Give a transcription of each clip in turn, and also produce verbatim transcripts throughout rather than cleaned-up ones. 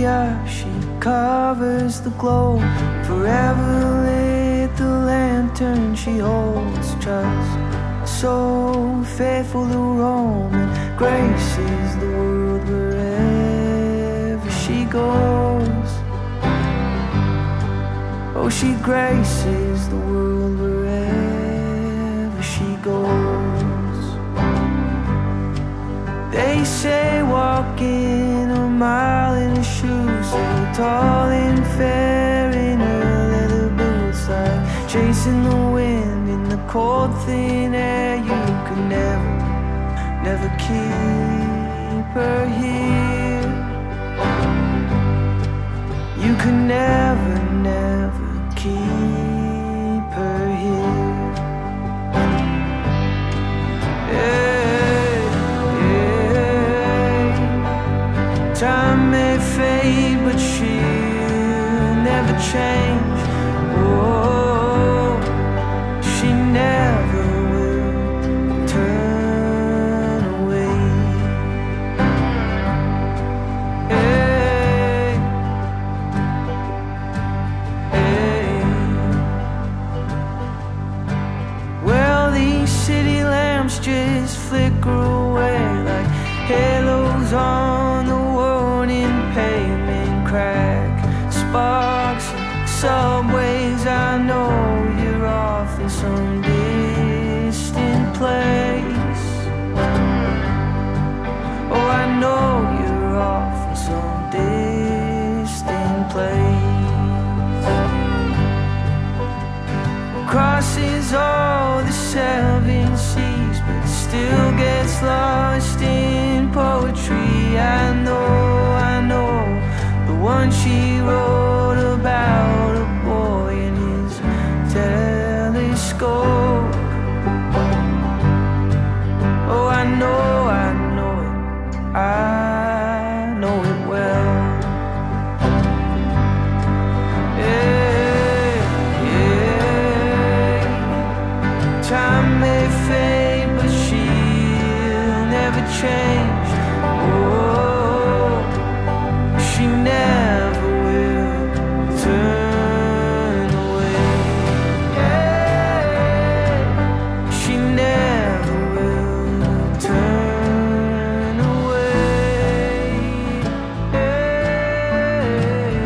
earth, she covers the globe. Forever lit the lantern she holds trust. So faithful to roam and graces the world wherever she goes. Oh, she graces the world wherever she goes. They say walking a mile in her shoes, so tall and fair in her leather boots, like chasing the wind in the cold thin air. You could never, never keep her here. You could never, never keep her here. Hey, hey. Time may fade, but she'll never change. Oh, she never will turn away. Hey, hey. Well, these city lamps just flicker away like halos on the warning pavement. Crack sparks and subways. I know you're off in some distant place. Oh, I know you're off in some distant place. Crosses all the seven seas, but still gets lost in poetry. I know, I know the one she wrote about a boy in his telescope. Oh, I know, I know it, I know it well. Yeah, yeah. Time may fade, but she'll never change. Oh, she never will turn away. Yeah, she never will turn away. Yeah.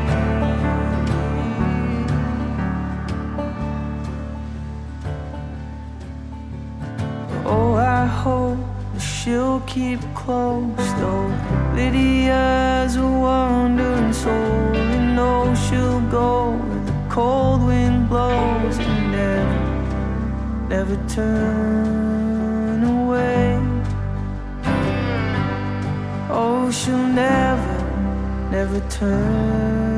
Oh, I hope she'll keep close, though Lydia's a wandering soul. You know she'll go where the cold wind blows and never, never turn away. Oh, she'll never, never turn